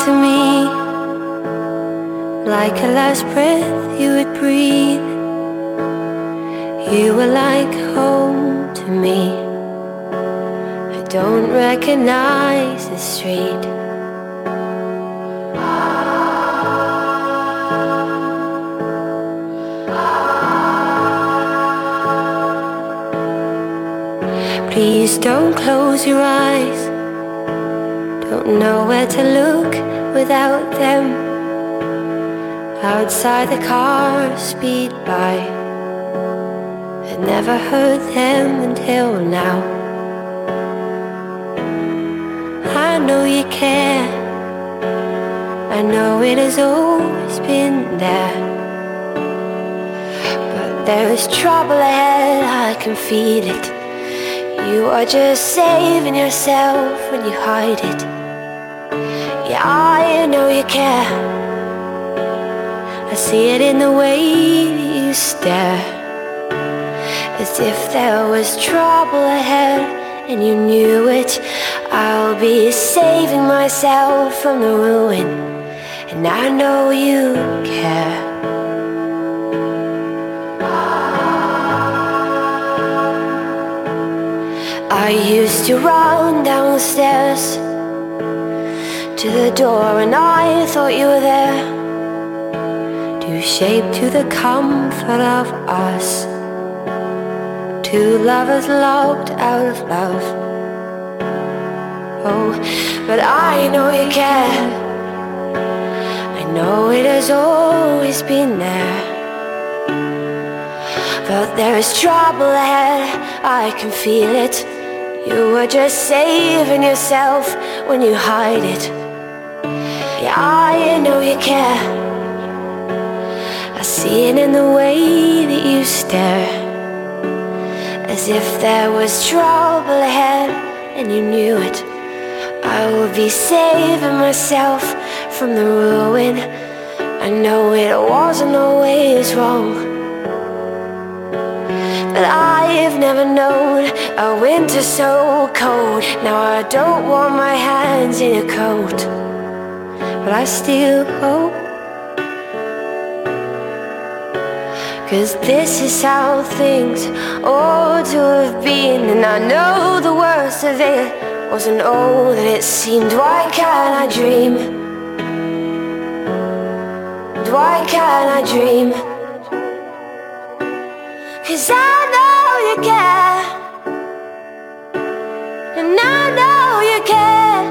to me like a last breath you would breathe. You were like home to me. I don't recognize the street. Please don't close your eyes. Don't know where to look without them. Outside the cars speed by. I never heard them until now. I know you care. I know it has always been there. But there is trouble ahead, I can feel it. You are just saving yourself when you hide it. Yeah, I know you care. I see it in the way that you stare. As if there was trouble ahead and you knew it. I'll be saving myself from the ruin, and I know you care. I used to run downstairs to the door and I thought you were there, to shape to the comfort of us, two lovers locked out of love. Oh, but I know you care. I know it has always been there. But there is trouble ahead, I can feel it. You were just saving yourself when you hide it. Yeah, I know you care. I see it in the way that you stare. As if there was trouble ahead and you knew it. I will be saving myself from the ruin. I know it wasn't always wrong, but I've never known a winter so cold. Now I don't want my hands in a coat, but I still hope. 'Cause this is how things ought to have been. And I know the worst of it wasn't all that it seemed. Why can't I dream? Why can't I dream? 'Cause I know you care, and I know you care.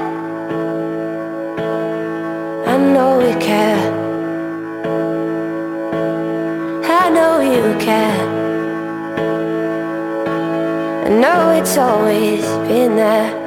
I know you care. I know you care. I know it's always been there.